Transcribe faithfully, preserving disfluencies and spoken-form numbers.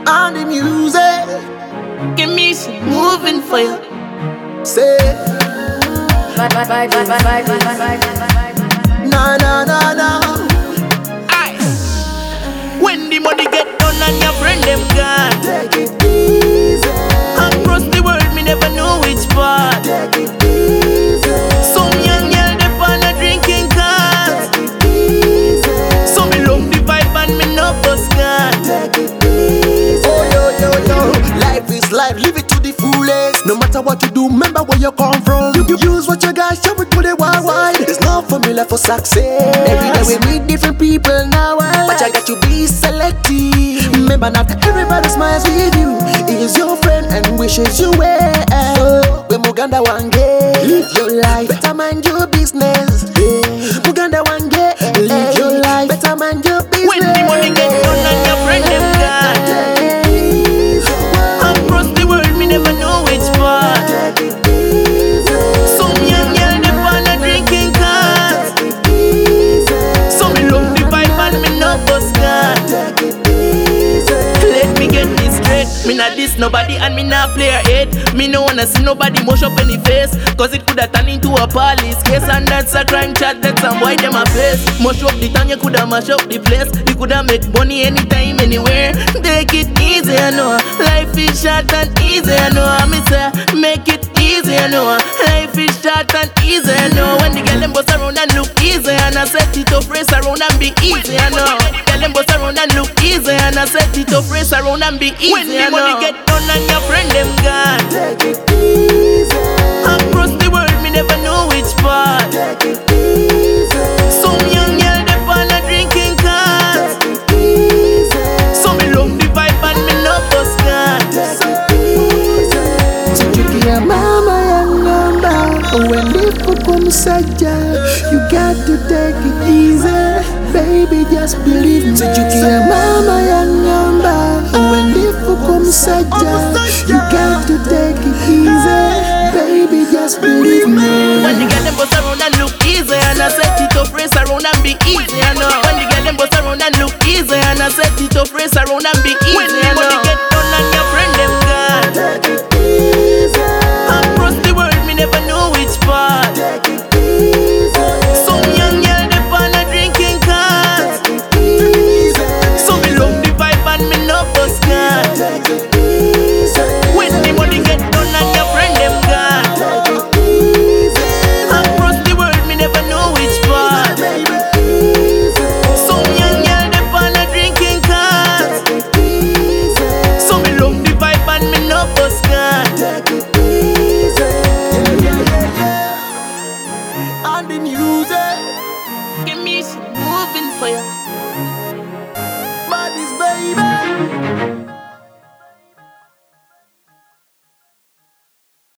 On the music, Give me some moving for you. say Bye bye bye bye bye bye bye bye bye. na na na na. Aye. When the money get done and your friend them gone, Take it easy, across the world me never know which part. take it easy, Some young girl they on a drinking cars. take it easy, So me love the vibe and me no bus gun. take it easy. Oh yo yo yo, life is life, live it to the fullest. No matter what you do, remember where you come from. You, you use what you got, share it to the world wide. There's no formula for success. Every day we meet different people now, but you got to be selective. Remember, not everybody smiles with you. Is your friend and wishes you well. So, when Muganda one day, live your life, better mind your business. Yeah. Muganda one day, live your life, better mind your business. When the money get done and your friend them gone, across the world me never know which part. Some young girl they on a drinking cars. So me love the vibe and me no bus gun. Let me get this straight. Me not diss nobody and me not play a hate. Me no wanna see nobody mush up in the face, cause it coulda turn into a police case, and that's a crime chat that some boy them a face. Mush up the town, you coulda mash up the place. You coulda make money anytime, anywhere. Take it easy, I know. Life is short and easy, I know. Me say, make it easy, I know. Life is short and easy, I know. When the girl them bust around and look easy, and I set it up, race around and be easy, I know. Girl them bust around and look easy, and I set it up, race around and be easy, when the money get done and your friend them gone, Take it easy, across the world me never know which part. take it easy, Some young girl they on a drinking cars. take it easy, So me love the vibe and me no bus gun. take it easy. Chichikia mama yangamba, when the msaja, you got to take it easy, baby, just believe me. Chichikia mama yangamba, when the msaja, you got to take it easy, baby, just believe me. When the girl them bust around and look easy, and I set it up, race around and be easy, I know. When the girl them bust around and look easy, and I set it up, race around and be easy, when the money get done and your friend them gone, Take it easy, across the world me never know which part. take it easy, Some young girl they on a drinking cars. take it easy, So me love the vibe and me no bus gun. take it easy, When the money get done and your friend them gone, take it easy, across the world me never know which part. baby, easy, Some young girl they on a drinking cars. take it easy, So me love the vibe and me no bus gun. take it easy. Yeah, yeah, yeah, yeah. On the music. Give me some moving for you.